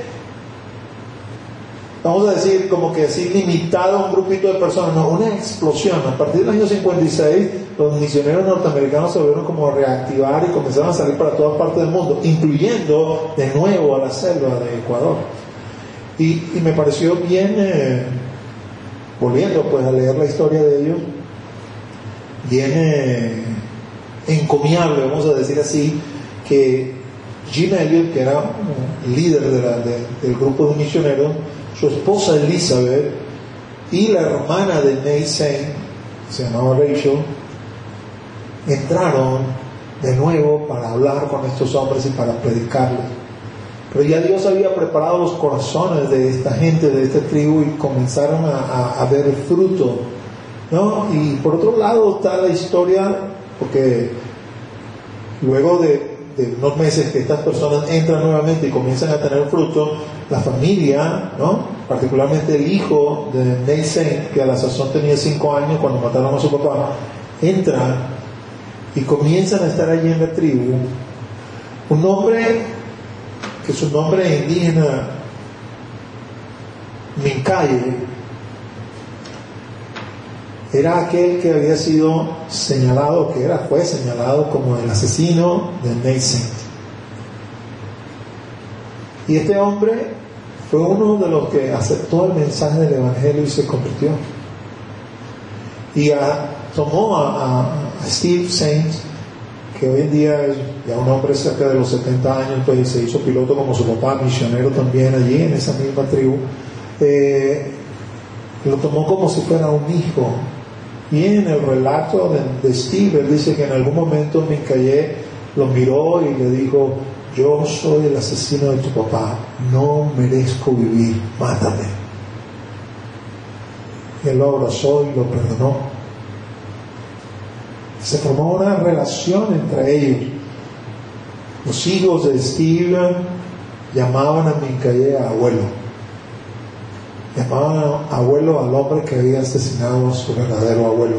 vamos a decir, como que así limitado a un grupito de personas, no, una explosión. A partir del año cincuenta y seis, los misioneros norteamericanos se volvieron como a reactivar y comenzaron a salir para todas partes del mundo, incluyendo de nuevo a la selva de Ecuador. Y, y me pareció bien, eh, volviendo pues a leer la historia de ellos, bien eh, encomiable, vamos a decir así, que Jim Elliot, que era un líder de la, de, del grupo de misioneros, su esposa Elizabeth y la hermana de Nate Saint, se llamaba Rachel, entraron de nuevo para hablar con estos hombres y para predicarles. Pero ya Dios había preparado los corazones de esta gente, de esta tribu, y comenzaron a, a, a ver el fruto, ¿no? Y por otro lado está la historia, porque luego de, de unos meses que estas personas entran nuevamente y comienzan a tener fruto, la familia, ¿no?, particularmente el hijo de Nate Saint, que a la sazón tenía cinco años cuando mataron a su papá, entra y comienzan a estar allí en la tribu. Un hombre que su nombre indígena, Mincaye, era aquel que había sido señalado, que era, fue señalado como el asesino de Nate Saint. Y este hombre fue uno de los que aceptó el mensaje del Evangelio y se convirtió. Y a, tomó a, a, a Steve Saint, que hoy en día es ya un hombre cerca de los setenta años, pues se hizo piloto como su papá, misionero también allí en esa misma tribu. Eh, lo tomó como si fuera un hijo. Y en el relato de, de Steve, él dice que en algún momento Mincaye lo miró y le dijo: yo soy el asesino de tu papá, no merezco vivir, mátame. Y él lo abrazó y lo perdonó. Se formó una relación entre ellos. Los hijos de Steve llamaban a Mincaye abuelo. Llamaban abuelo al hombre que había asesinado a su verdadero abuelo.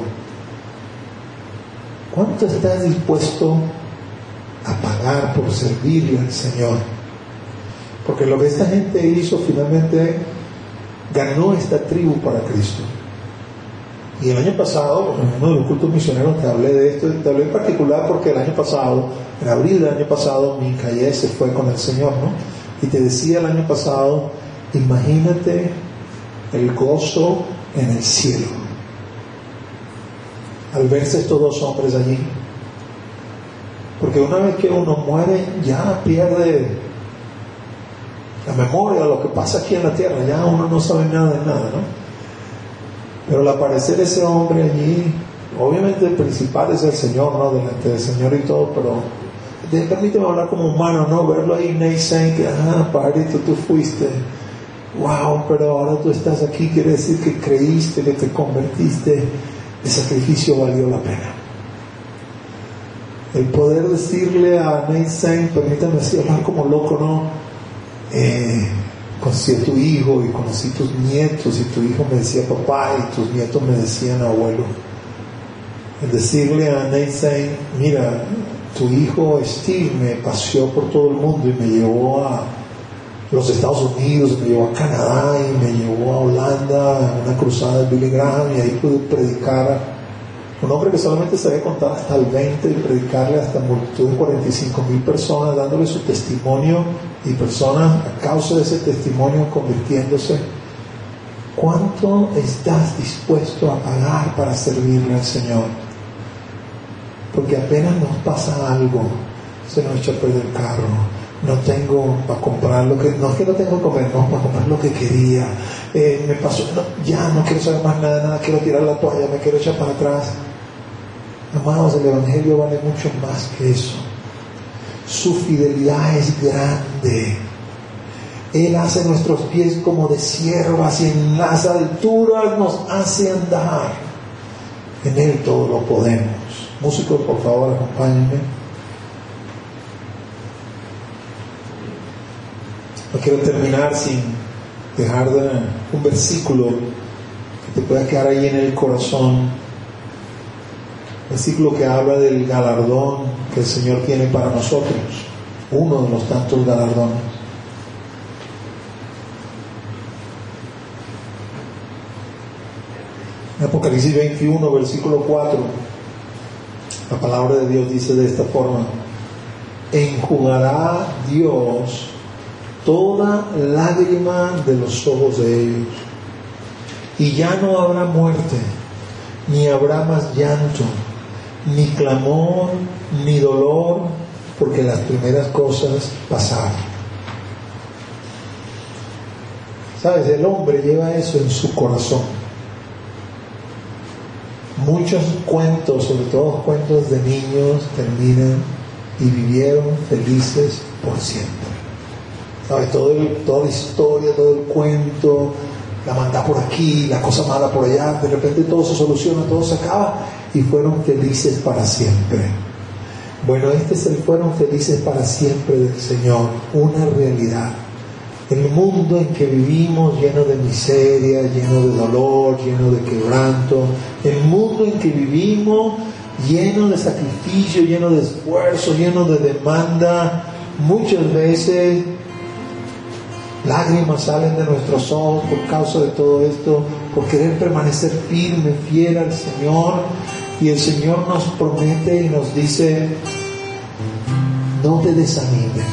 ¿Cuánto estás dispuesto a pagar por servirle al Señor? Porque lo que esta gente hizo finalmente ganó esta tribu para Cristo. Y el año pasado, en uno de los cultos misioneros te hablé de esto, te hablé en particular porque el año pasado, en abril del año pasado, Mincaye se fue con el Señor, ¿no? Y te decía el año pasado, imagínate el gozo en el cielo al verse estos dos hombres allí. Porque una vez que uno muere, ya pierde la memoria de lo que pasa aquí en la tierra, ya uno no sabe nada de nada, ¿no? Pero al aparecer ese hombre allí, obviamente el principal es el Señor, ¿no? Delante del Señor y todo, pero de, permíteme hablar como humano, ¿no? Verlo ahí, Nate Saint, que, ah, Parito, tú fuiste, wow, pero ahora tú estás aquí, quiere decir que creíste, que te convertiste, el sacrificio valió la pena. El poder decirle a Nate Saint, permítame así hablar como loco, ¿no? Eh, conocí a tu hijo y conocí tus nietos, y tu hijo me decía papá y tus nietos me decían abuelo. El decirle a Nate Saint, mira, tu hijo Steve me paseó por todo el mundo y me llevó a los Estados Unidos, me llevó a Canadá y me llevó a Holanda a una cruzada de Billy Graham, y ahí pude predicar. Un hombre que solamente sabía contar hasta el veinte y predicarle hasta multitud de cuarenta y cinco mil personas, dándole su testimonio, y personas a causa de ese testimonio convirtiéndose. ¿Cuánto estás dispuesto a pagar para servirle al Señor? Porque apenas nos pasa algo, se nos echa a perder el carro, no tengo para comprar lo que, no es que no tengo que comer, no, para comprar lo que quería, eh, me pasó, no, ya no quiero saber más nada, nada, quiero tirar la toalla, me quiero echar para atrás. Amados, el Evangelio vale mucho más que eso. Su fidelidad es grande. Él hace nuestros pies como de siervas y en las alturas nos hace andar. En Él todo lo podemos. Músicos, por favor, acompáñenme. No quiero terminar sin dejar de un versículo que te pueda quedar ahí en el corazón. Versículo que habla del galardón que el Señor tiene para nosotros, uno de los tantos galardones. En Apocalipsis veintiuno, versículo cuatro, la palabra de Dios dice de esta forma: enjugará Dios toda lágrima de los ojos de ellos, y ya no habrá muerte, ni habrá más llanto, ni clamor, ni dolor, porque las primeras cosas pasaron. ¿Sabes? El hombre lleva eso en su corazón. Muchos cuentos, sobre todo cuentos de niños, terminan y vivieron felices por siempre. ¿Sabes? Todo el, toda la historia, todo el cuento, la maldad por aquí, la cosa mala por allá, de repente todo se soluciona, todo se acaba y fueron felices para siempre. Bueno, este es el fueron felices para siempre del Señor, una realidad. El mundo en que vivimos, lleno de miseria, lleno de dolor, lleno de quebranto, el mundo en que vivimos, lleno de sacrificio, lleno de esfuerzo, lleno de demanda, muchas veces lágrimas salen de nuestros ojos por causa de todo esto, por querer permanecer firme, fiel al Señor. Y el Señor nos promete y nos dice: no te desanimes,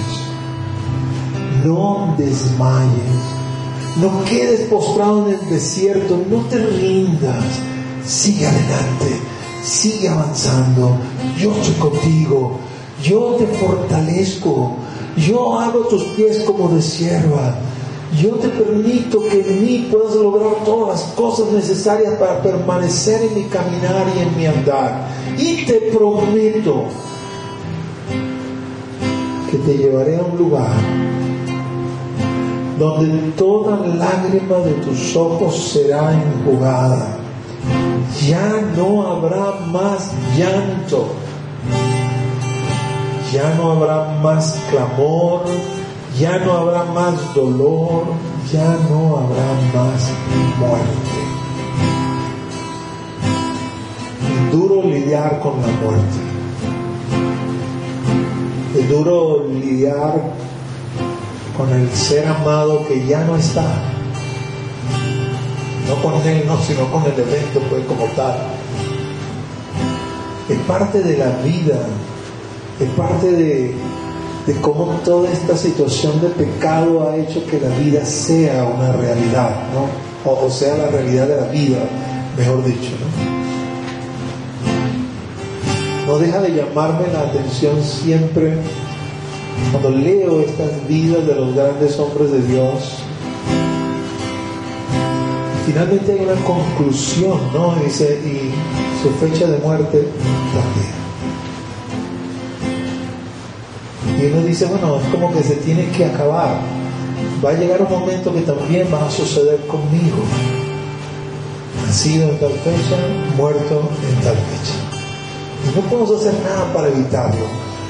no desmayes, no quedes postrado en el desierto, no te rindas, sigue adelante, sigue avanzando, yo estoy contigo, yo te fortalezco, yo hago tus pies como de sierva, yo te permito que en mí puedas lograr todas las cosas necesarias para permanecer en mi caminar y en mi andar, y te prometo que te llevaré a un lugar donde toda lágrima de tus ojos será enjugada, ya no habrá más llanto, ya no habrá más clamor, ya no habrá más dolor, ya no habrá más muerte. Es duro lidiar con la muerte, es duro lidiar con el ser amado que ya no está, no con él, no, sino con el evento pues como tal. Es parte de la vida, es parte de, de cómo toda esta situación de pecado ha hecho que la vida sea una realidad, ¿no? O, o sea, la realidad de la vida, mejor dicho, ¿no? No deja de llamarme la atención siempre cuando leo estas vidas de los grandes hombres de Dios. finalmente hay una conclusión, ¿no? Y dice, y su fecha de muerte también. Y uno dice, bueno, es como que se tiene que acabar. Va a llegar un momento que también va a suceder conmigo. Nacido en tal fecha, muerto en tal fecha. Y no podemos hacer nada para evitarlo.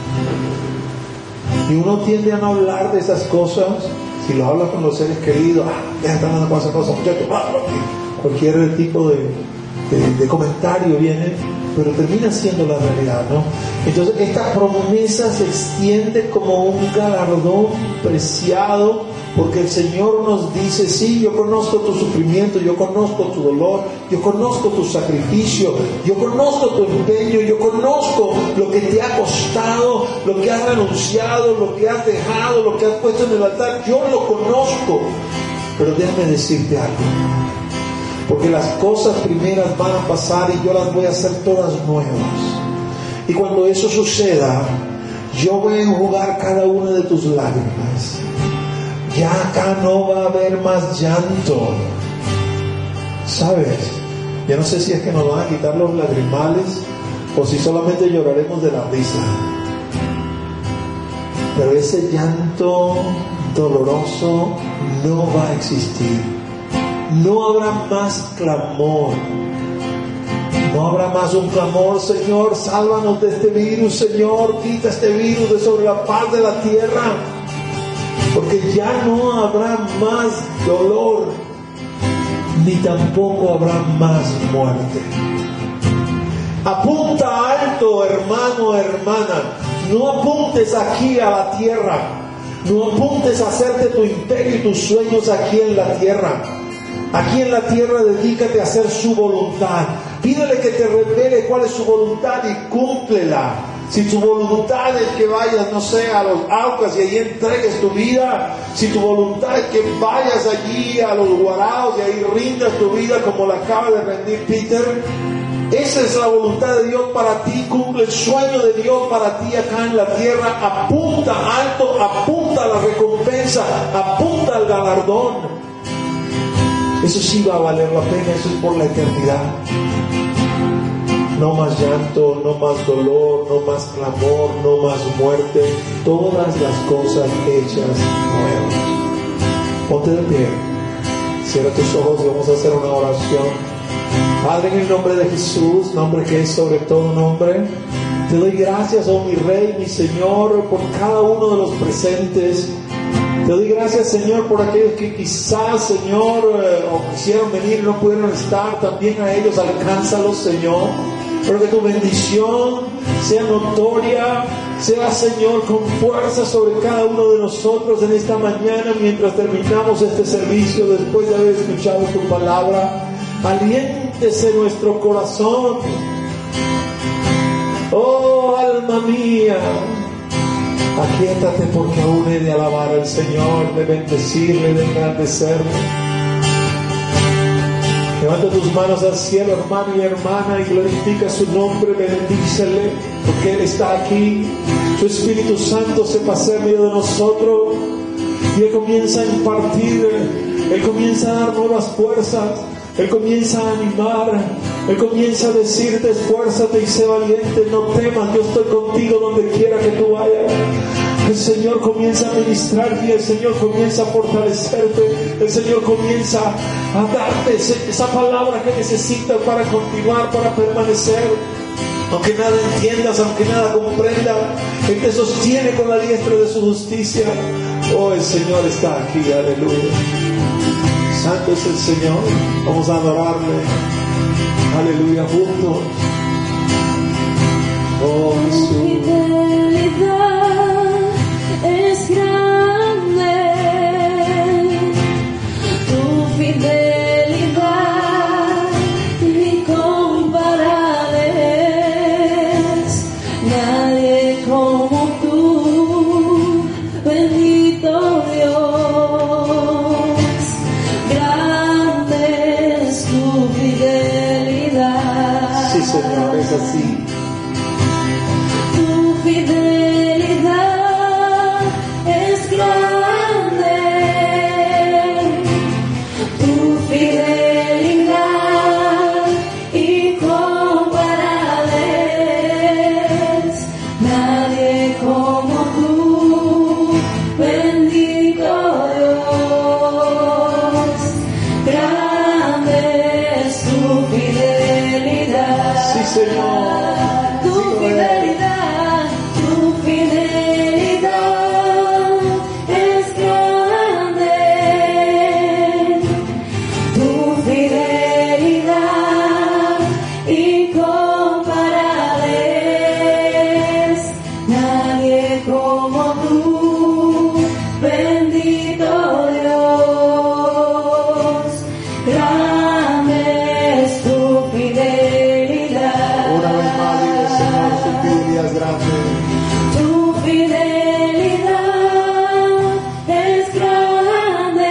Y uno tiende a no hablar de esas cosas. Si lo hablas con los seres queridos, ah, ya están hablando con esas cosas, muchachos, ah, cualquier tipo de, de, de comentario viene, pero termina siendo la realidad, ¿no? Entonces esta promesa se extiende como un galardón preciado, porque el Señor nos dice, sí, yo conozco tu sufrimiento, yo conozco tu dolor, yo conozco tu sacrificio, yo conozco tu empeño, yo conozco lo que te ha costado, lo que has renunciado, lo que has dejado, lo que has puesto en el altar, yo lo conozco. Pero déjame decirte algo, porque las cosas primeras van a pasar y yo las voy a hacer todas nuevas. Y cuando eso suceda, yo voy a enjugar cada una de tus lágrimas. Ya acá no va a haber más llanto. ¿Sabes? Ya no sé si es que nos van a quitar los lagrimales o si solamente lloraremos de la risa. Pero ese llanto doloroso no va a existir. No habrá más clamor. No habrá más un clamor, Señor, sálvanos de este virus, Señor, quita este virus de sobre la faz de la tierra. Porque ya no habrá más dolor, ni tampoco habrá más muerte. Apunta alto, hermano, hermana. No apuntes aquí a la tierra. No apuntes a hacerte tu imperio y tus sueños aquí en la tierra. Aquí en la tierra dedícate a hacer su voluntad. Pídele que te revele cuál es su voluntad y cúmplela. Si tu voluntad es que vayas, no sé, a los Aucas y allí entregues tu vida, si tu voluntad es que vayas allí a los Guaraos y ahí rindas tu vida como la acaba de rendir Peter, esa es la voluntad de Dios para ti. Cumple el sueño de Dios para ti acá en la tierra. Apunta alto, apunta a la recompensa, apunta al galardón. Eso sí va a valer la pena, eso es por la eternidad. No más llanto, no más dolor, no más clamor, no más muerte. Todas las cosas hechas nuevas. Ponte de pie. Cierra tus ojos y vamos a hacer una oración. Padre, en el nombre de Jesús, nombre que es sobre todo nombre, te doy gracias, oh mi Rey, mi Señor, por cada uno de los presentes. Te doy gracias, Señor, por aquellos que quizás, Señor, eh, o quisieron venir y no pudieron estar. También a ellos alcánzalos, Señor. Pero que tu bendición sea notoria, sea, Señor, con fuerza sobre cada uno de nosotros en esta mañana mientras terminamos este servicio, después de haber escuchado tu palabra. Aliéntese nuestro corazón. Oh, alma mía, aquíétate, porque aún he de alabar al Señor, de bendecirle, de engrandecerle. Levanta tus manos al cielo, hermano y hermana, y glorifica su nombre, bendícele, porque Él está aquí. Su Espíritu Santo se pasea en medio de nosotros y Él comienza a impartir, Él comienza a dar nuevas fuerzas, Él comienza a animar, Él comienza a decirte, esfuérzate y sé valiente, no temas, yo estoy contigo donde quiera que tú vayas. El Señor comienza a ministrarte y el Señor comienza a fortalecerte. El Señor comienza a darte esa palabra que necesitas para continuar, para permanecer. Aunque nada entiendas, aunque nada comprendas, Él te sostiene con la diestra de su justicia. Oh, el Señor está aquí, aleluya. Santo es el Señor, vamos a adorarle. Aleluya, juntos. Oh, Jesús. Es grande tu fidelidad, incomparable es, nadie como tú, bendito Dios. Grande es tu fidelidad. Sí, Señor, es así. Tu fidelidad es grande, tu fidelidad Señor. Tu Sí, lo es. fidelidad, tu fidelidad es grande. Tu fidelidad incomparable es. Nadie como tú, bendito Dios. Grande es tu fidelidad. Una vez más dile, Señor, tu fidelidad es grande. Tu fidelidad es grande.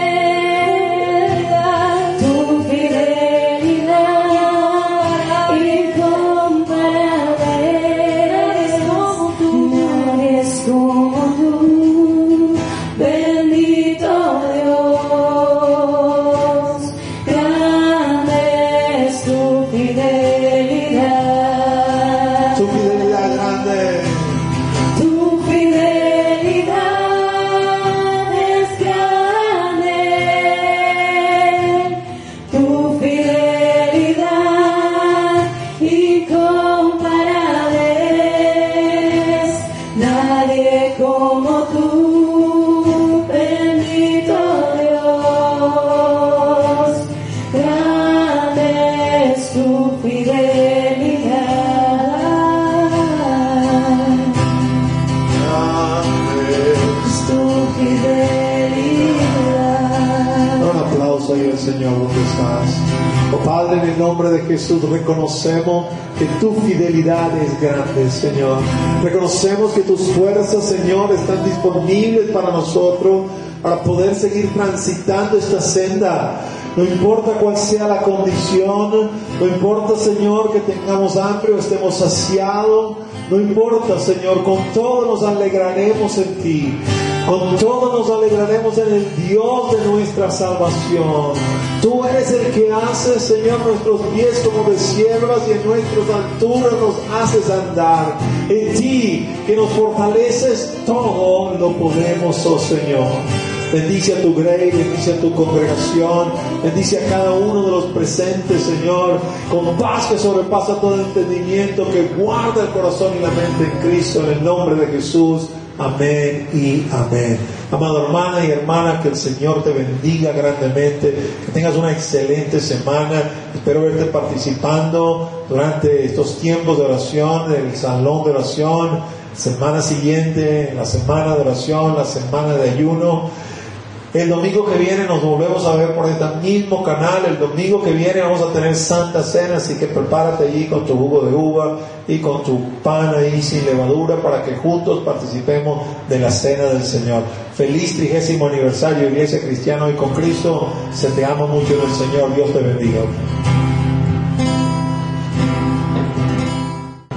Tu fidelidad incomparable es. Nadie es como tú, bendito Dios. Grande es tu fidelidad. Tu fidelidad es grande. Tu fidelidad es grande. Tu fidelidad incomparable es. Nadie como tú, bendito Dios. Grande es tu fidelidad. Grande. Es tu fidelidad. Da un aplauso ahí al Señor donde estás. Oh Padre, en el nombre de Jesús reconocemos que tu fidelidad es grande, Señor. Reconocemos que tus fuerzas, Señor, están disponibles para nosotros, para poder seguir transitando esta senda. No importa cuál sea la condición, no importa, Señor, que tengamos hambre o estemos saciados, no importa, Señor, con todo nos alegraremos en ti. Con todo nos alegraremos en el Dios de nuestra salvación. Tú eres el que hace, Señor, nuestros pies como de siembras y en nuestras alturas nos haces andar. En ti, que nos fortaleces, todo lo podemos, oh Señor. Bendice a tu grey, bendice a tu congregación, bendice a cada uno de los presentes, Señor, con paz que sobrepasa todo entendimiento, que guarda el corazón y la mente en Cristo, en el nombre de Jesús. Amén y amén. Amado hermana y hermana, que el Señor te bendiga grandemente, que tengas una excelente semana. Espero verte participando durante estos tiempos de oración, el salón de oración, semana siguiente, la semana de oración, la semana de ayuno. El domingo que viene nos volvemos a ver por este mismo canal. El domingo que viene vamos a tener Santa Cena, así que prepárate allí con tu jugo de uva y con tu pan ahí sin levadura para que juntos participemos de la Cena del Señor. Feliz trigésimo aniversario, Iglesia Cristiana Hoy con Cristo. Se te ama mucho en el Señor. Dios te bendiga.